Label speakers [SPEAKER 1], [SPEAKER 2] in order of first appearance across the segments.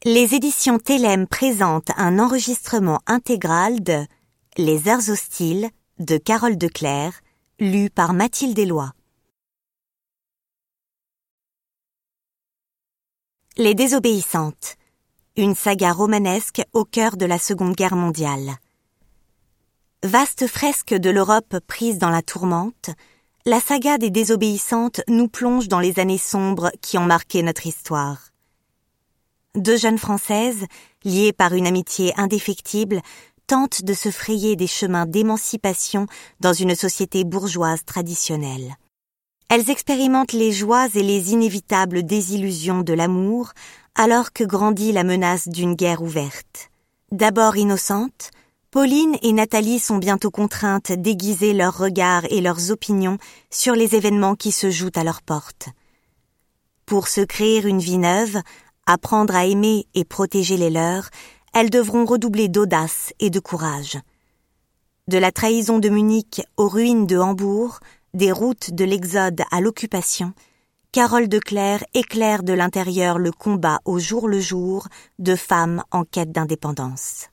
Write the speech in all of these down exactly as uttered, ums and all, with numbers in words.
[SPEAKER 1] Les éditions Télème présentent un enregistrement intégral de Les Heures hostiles de Carole Declercq, lu par Mathilde Eloi. Les Désobéissantes, une saga romanesque au cœur de la Seconde Guerre mondiale. Vaste fresque de l'Europe prise dans la tourmente, la saga des Désobéissantes nous plonge dans les années sombres qui ont marqué notre histoire. Deux jeunes Françaises, liées par une amitié indéfectible, tentent de se frayer des chemins d'émancipation dans une société bourgeoise traditionnelle. Elles expérimentent les joies et les inévitables désillusions de l'amour, alors que grandit la menace d'une guerre ouverte. D'abord innocentes, Pauline et Nathalie sont bientôt contraintes d'aiguiser leurs regards et leurs opinions sur les événements qui se jouent à leur porte. Pour se créer une vie neuve, apprendre à aimer et protéger les leurs, elles devront redoubler d'audace et de courage. De la trahison de Munich aux ruines de Hambourg, des routes de l'Exode à l'occupation, Carole Declercq éclaire de l'intérieur le combat au jour le jour de femmes en quête d'indépendance.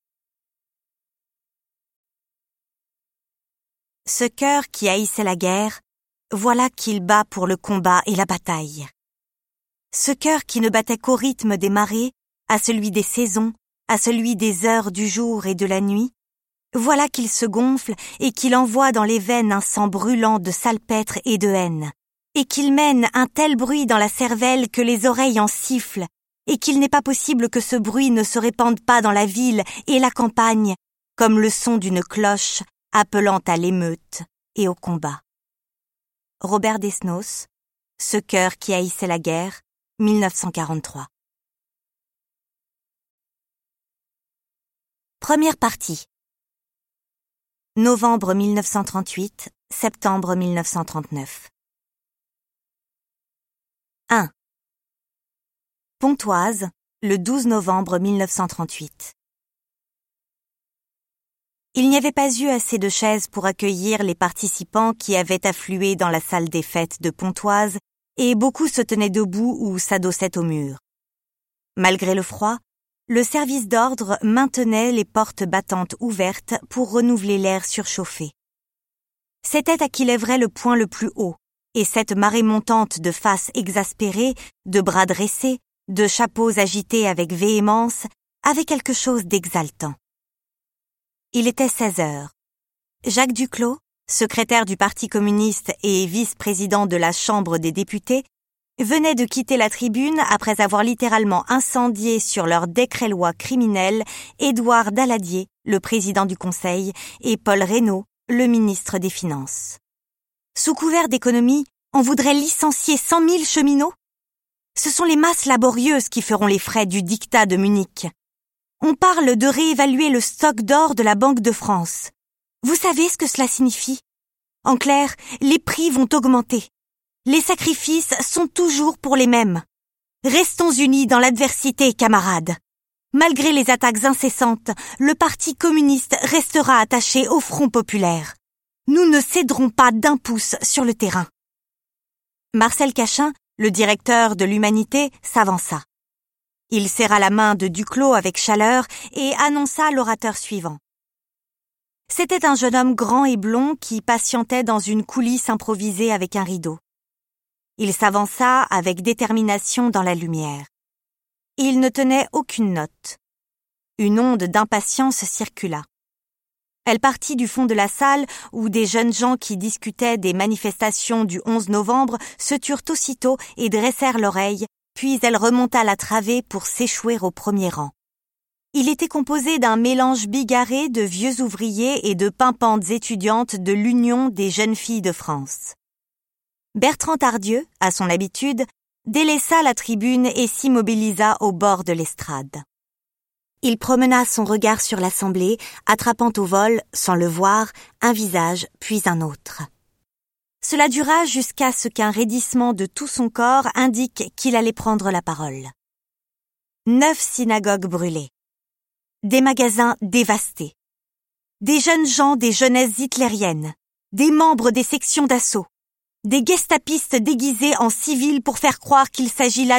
[SPEAKER 1] Ce cœur qui haïssait la guerre, voilà qu'il bat pour le combat et la bataille. Ce cœur qui ne battait qu'au rythme des marées, à celui des saisons, à celui des heures du jour et de la nuit, voilà qu'il se gonfle et qu'il envoie dans les veines un sang brûlant de salpêtre et de haine, et qu'il mène un tel bruit dans la cervelle que les oreilles en sifflent, et qu'il n'est pas possible que ce bruit ne se répande pas dans la ville et la campagne, comme le son d'une cloche appelant à l'émeute et au combat. Robert Desnos, Ce cœur qui haïssait la guerre, mille neuf cent quarante-trois. Première partie. Novembre mille neuf cent trente-huit, septembre mille neuf cent trente-neuf. un. Pontoise, le douze novembre mille neuf cent trente-huit. Il n'y avait pas eu assez de chaises pour accueillir les participants qui avaient afflué dans la salle des fêtes de Pontoise, et beaucoup se tenaient debout ou s'adossaient au mur. Malgré le froid, le service d'ordre maintenait les portes battantes ouvertes pour renouveler l'air surchauffé. C'était à qui lèverait le poing le plus haut, et cette marée montante de faces exaspérées, de bras dressés, de chapeaux agités avec véhémence, avait quelque chose d'exaltant. Il était seize heures. Jacques Duclos, secrétaire du Parti communiste et vice-président de la Chambre des députés, venait de quitter la tribune après avoir littéralement incendié sur leur décret-loi criminel Édouard Daladier, le président du Conseil, et Paul Reynaud, le ministre des Finances. Sous couvert d'économie, on voudrait licencier cent mille cheminots? Ce sont les masses laborieuses qui feront les frais du diktat de Munich. On parle de réévaluer le stock d'or de la Banque de France. Vous savez ce que cela signifie? En clair, les prix vont augmenter. Les sacrifices sont toujours pour les mêmes. Restons unis dans l'adversité, camarades. Malgré les attaques incessantes, le Parti communiste restera attaché au Front populaire. Nous ne céderons pas d'un pouce sur le terrain. Marcel Cachin, le directeur de l'Humanité, s'avança. Il serra la main de Duclos avec chaleur et annonça l'orateur suivant. C'était un jeune homme grand et blond qui patientait dans une coulisse improvisée avec un rideau. Il s'avança avec détermination dans la lumière. Il ne tenait aucune note. Une onde d'impatience circula. Elle partit du fond de la salle où des jeunes gens qui discutaient des manifestations du onze novembre se turent aussitôt et dressèrent l'oreille, puis elle remonta la travée pour s'échouer au premier rang. Il était composé d'un mélange bigarré de vieux ouvriers et de pimpantes étudiantes de l'Union des jeunes filles de France. Bertrand Tardieu, à son habitude, délaissa la tribune et s'immobilisa au bord de l'estrade. Il promena son regard sur l'assemblée, attrapant au vol, sans le voir, un visage puis un autre. Cela dura jusqu'à ce qu'un raidissement de tout son corps indique qu'il allait prendre la parole. Neuf synagogues brûlées. Des magasins dévastés. Des jeunes gens des jeunesses hitlériennes. Des membres des sections d'assaut. Des gestapistes déguisés en civils pour faire croire qu'il s'agit là